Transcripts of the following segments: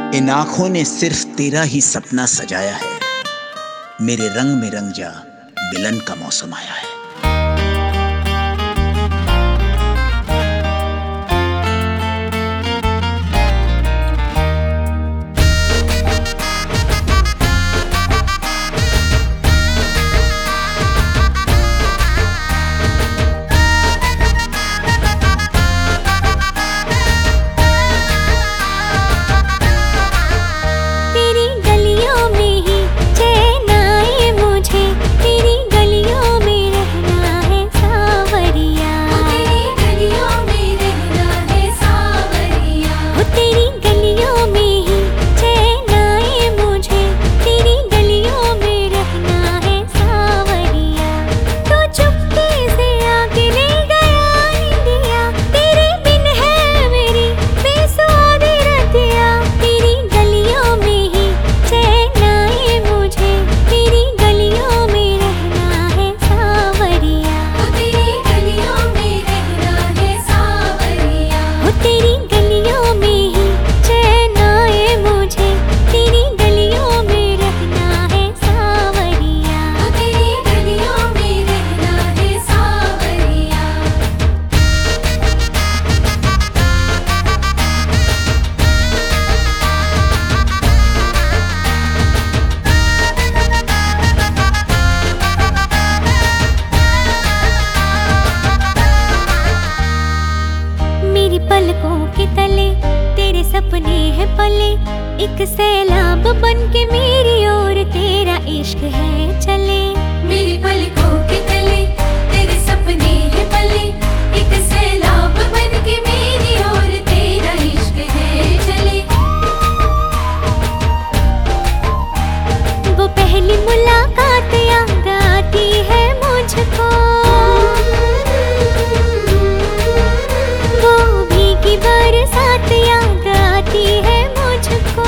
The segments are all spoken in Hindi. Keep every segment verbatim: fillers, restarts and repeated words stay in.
इन आंखों ने सिर्फ तेरा ही सपना सजाया है। मेरे रंग में रंग जा, मिलन का मौसम आया है। पलकों के तले तेरे सपने हैं पले, एक सैलाब बन के मेरी ओर तेरा इश्क है चले। मेरी पलकों के तले तेरे सपने हैं पले, एक सैलाब बन के मेरी ओर तेरा इश्क है चले। वो पहली मुलाकात याद आती है मुझको, बरसात याद आती है मुझको।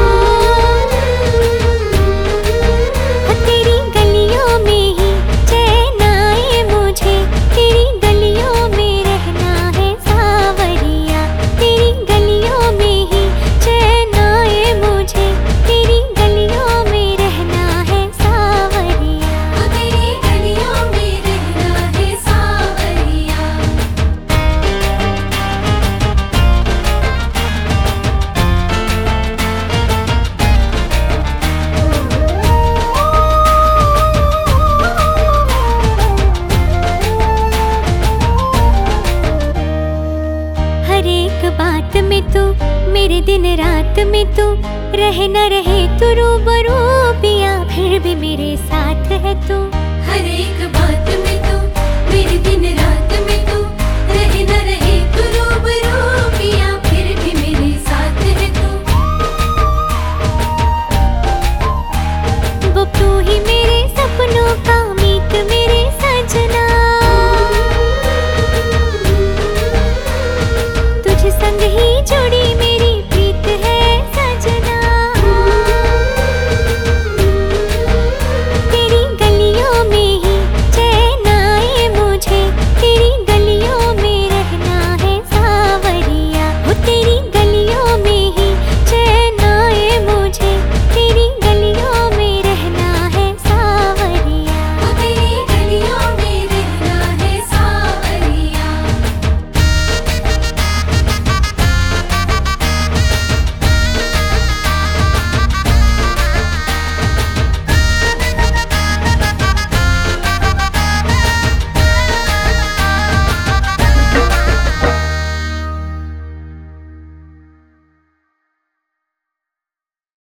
तेरी गलियों में ही चैन आए मुझे, तेरी गलियों में रहना है सावरिया। तेरी गलियों में ही चैन आए मुझे, तेरी गलियों में रहना है सावरिया। तेरी गलियों में रहना है सावरिया। हर एक बात में तू, मेरे दिन रात में तू, रहे न रहे तू रूबरू पिया, फिर भी मेरे साथ है तू। हर एक